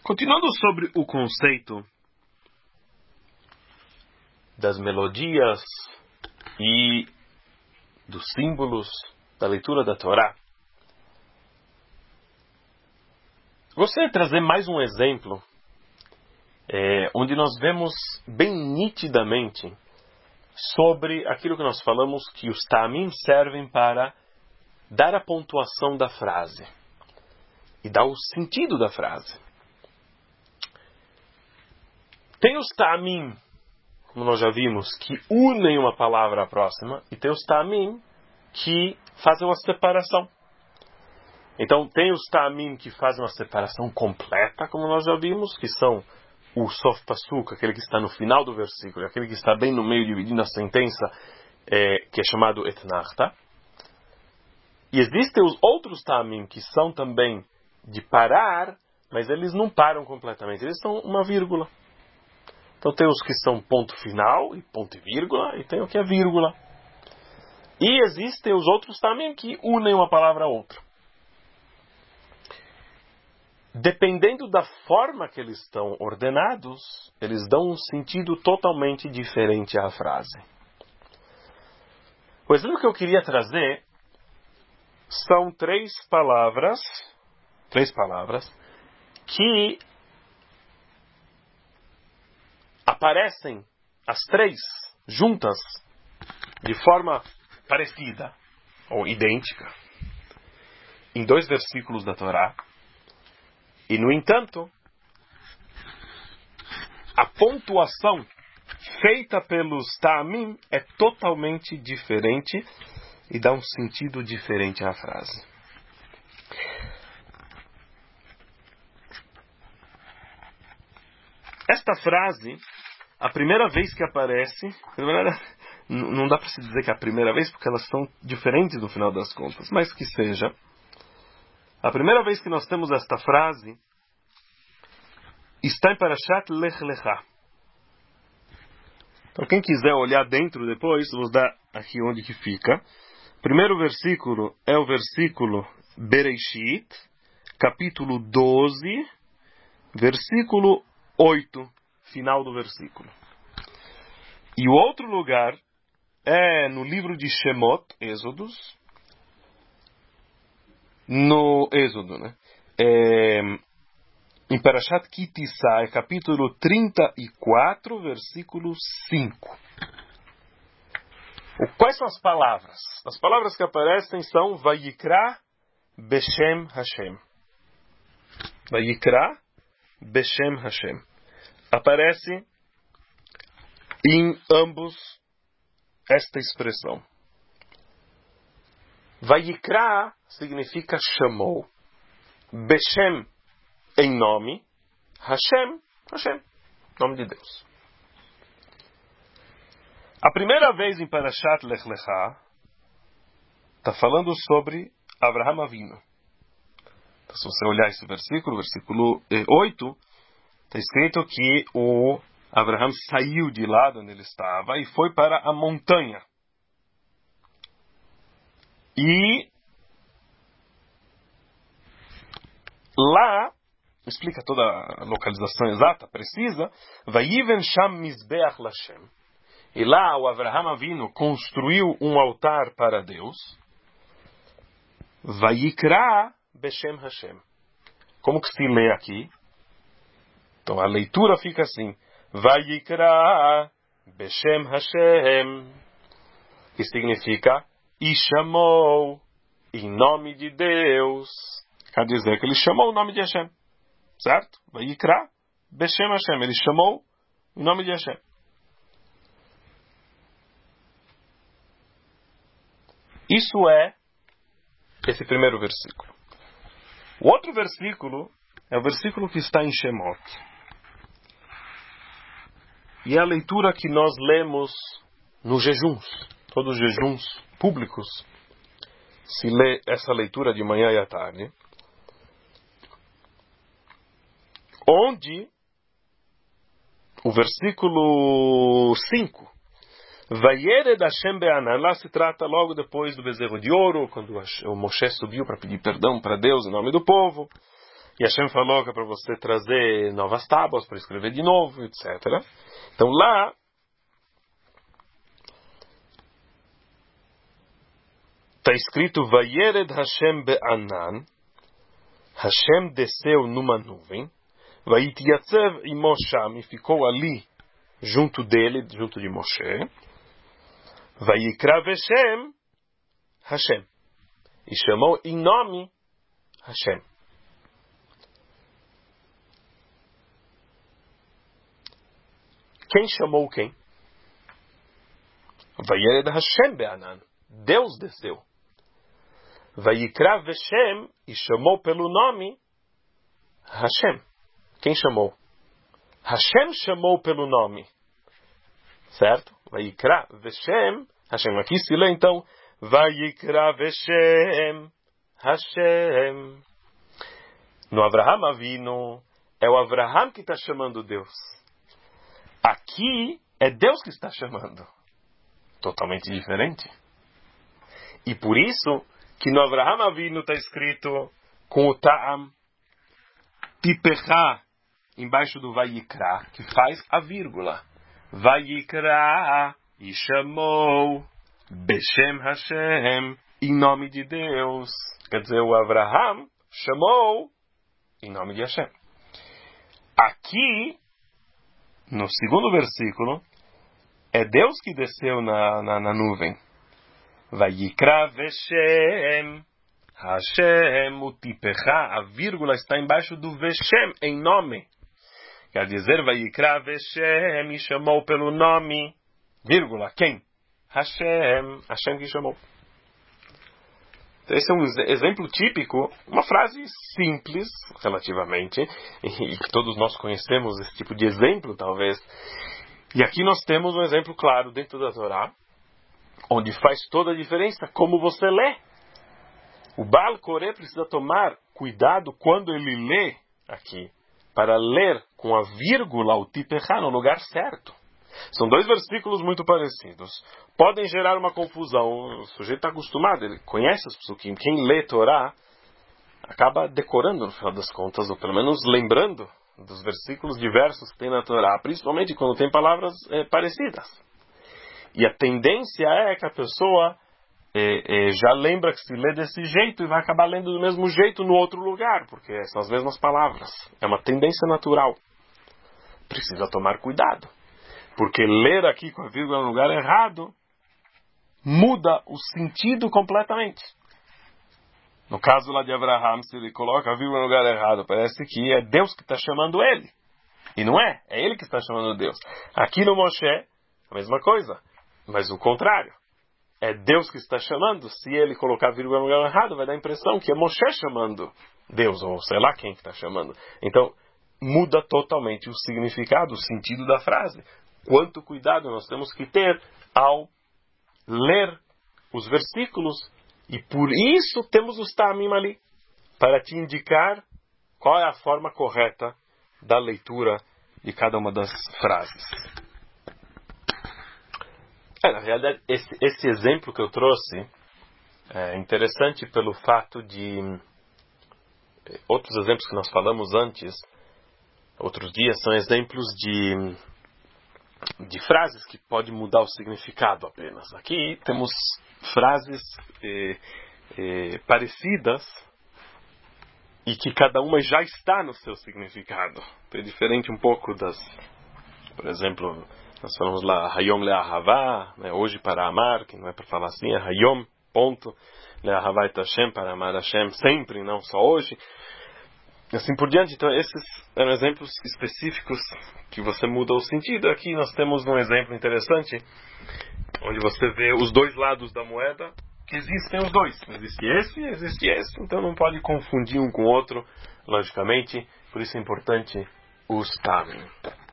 Continuando sobre o conceito das melodias e dos símbolos da leitura da Torá, gostaria de trazer mais um exemplo onde nós vemos bem nitidamente sobre aquilo que nós falamos, que os ta'amim servem para dar a pontuação da frase e dar o sentido da frase. Tem os ta'amim, como nós já vimos, que unem uma palavra à próxima, e tem os ta'amim que fazem uma separação. Então, tem os ta'amim que fazem uma separação completa, como nós já vimos, que são o sof pasuk, aquele que está no final do versículo, aquele que está bem no meio, dividindo a sentença, que é chamado etnachta. E existem os outros ta'amim que são também de parar, mas eles não param completamente, eles são uma vírgula. Então tem os que são ponto final e ponto e vírgula, e tem o que é vírgula. E existem os outros ta'amim que unem uma palavra a outra. Dependendo da forma que eles estão ordenados, eles dão um sentido totalmente diferente à frase. O exemplo que eu queria trazer são três palavras que aparecem as três juntas de forma parecida ou idêntica em dois versículos da Torá. E, no entanto, a pontuação feita pelos ta'amim é totalmente diferente e dá um sentido diferente à frase. Esta frase, a primeira vez que aparece, não dá para se dizer que é a primeira vez, porque elas são diferentes no final das contas, mas que seja, a primeira vez que nós temos esta frase está em Parashat Lech Lecha. Então, quem quiser olhar dentro depois, vou dar aqui onde que fica. O primeiro versículo é o versículo Bereishit, capítulo 12, versículo 8, final do versículo. E o outro lugar é no livro de Shemot, Êxodos, no Êxodo, né? Em Parashat Ki Tisa, capítulo 34, versículo 5. Quais são as palavras? As palavras que aparecem são Vayikra Beshem Hashem. Vayikra Beshem Hashem. Aparece em ambos esta expressão. Vayikra significa chamou. Beshem em nome. Hashem, nome de Deus. A primeira vez em Parashat Lech Lecha está falando sobre Avraham Avinu. Então, se você olhar esse versículo 8, está escrito que o Avraham saiu de lá de onde ele estava e foi para a montanha. E lá, explica toda a localização exata, precisa, Vayiven Sham Mizbeach Lashem. E lá o Avraham Avinu construiu um altar para Deus. Vayikra Beshem Hashem. Como que se lê aqui? Então a leitura fica assim. Vayikra Beshem Hashem. Que significa e chamou em nome de Deus. Quer dizer que ele chamou o nome de Hashem. Certo? Vayikra Beshem Hashem. Ele chamou em nome de Hashem. Isso é esse primeiro versículo. O outro versículo é o versículo que está em Shemot. E é a leitura que nós lemos nos jejuns. Todos os jejuns públicos se lê essa leitura de manhã e à tarde. Onde o versículo 5, Vayered Hashem Be'anan, lá se trata logo depois do bezerro de ouro, quando o Moshe subiu para pedir perdão para Deus em nome do povo. E Hashem falou que é para você trazer novas tábuas para escrever de novo, etc. Então lá está escrito Vayered Hashem be'anan. Hashem desceu numa nuvem. Vayitiyatzev imo sham, e ficou ali junto dele, junto de Moshe. Vayikra veshem Hashem, e chamou em nome Hashem. Quem chamou quem? Vayered Hashem be'anan. Deus desceu. Vayikra veshem, e chamou pelo nome Hashem. Quem chamou? Hashem chamou pelo nome. Certo? Vayikra veshem Hashem. Aqui se lê então Vayikra veshem Hashem. No Avraham Avinu, é o Avraham que está chamando Deus. Aqui é Deus que está chamando. Totalmente diferente. E por isso que no Avraham Avinu está escrito com o Ta'am Tipecha embaixo do Vayikra, que faz a vírgula. Vayikra, e chamou Beshem Hashem, em nome de Deus. Quer dizer, o Avraham chamou em nome de Hashem. Aqui, no segundo versículo, é Deus que desceu na nuvem. Vayikra Veshem Hashem Utipecha, a vírgula está embaixo do Veshem, em nome. Quer dizer, Vayikra Veshem, e chamou pelo nome, vírgula, quem? Hashem, Hashem que chamou. Esse é um exemplo típico, uma frase simples, relativamente, e que todos nós conhecemos esse tipo de exemplo, talvez. E aqui nós temos um exemplo claro dentro da Torá, onde faz toda a diferença como você lê. O Baal Koré precisa tomar cuidado quando ele lê aqui, para ler com a vírgula, o Tipecha, no lugar certo. São dois versículos muito parecidos. Podem gerar uma confusão. O sujeito está acostumado, ele conhece os psukim. Quem lê Torá acaba decorando, no final das contas, ou pelo menos lembrando dos versículos diversos que tem na Torá, principalmente quando tem palavras parecidas. E a tendência é que a pessoa já lembra que se lê desse jeito e vai acabar lendo do mesmo jeito no outro lugar, porque são as mesmas palavras. É uma tendência natural. Precisa tomar cuidado, porque ler aqui com a vírgula no lugar errado muda o sentido completamente. No caso lá de Avraham, se ele coloca a vírgula no lugar errado, parece que é Deus que está chamando ele. E não é, é ele que está chamando Deus. Aqui no Moshe, a mesma coisa, mas o contrário. É Deus que está chamando. Se ele colocar a vírgula no lugar errado, vai dar a impressão que é Moshe chamando Deus, ou sei lá quem que está chamando. Então, muda totalmente o significado, o sentido da frase. Quanto cuidado nós temos que ter ao ler os versículos. E por isso temos os Ta'amim ali, para te indicar qual é a forma correta da leitura de cada uma das frases. Na realidade, esse exemplo que eu trouxe é interessante pelo fato de outros exemplos que nós falamos antes, outros dias, são exemplos de frases que podem mudar o significado apenas. Aqui temos frases parecidas e que cada uma já está no seu significado. É diferente um pouco das, por exemplo, nós falamos lá, Hayom le'ahavá, né, hoje para amar, que não é para falar assim, é Hayom, ponto, le'ahavá et Hashem, para amar Hashem sempre, não só hoje. E assim por diante. Então esses eram exemplos específicos que você muda o sentido. Aqui nós temos um exemplo interessante, onde você vê os dois lados da moeda, que existem os dois. Existe esse e existe esse. Então não pode confundir um com o outro, logicamente. Por isso é importante os Ta'amim.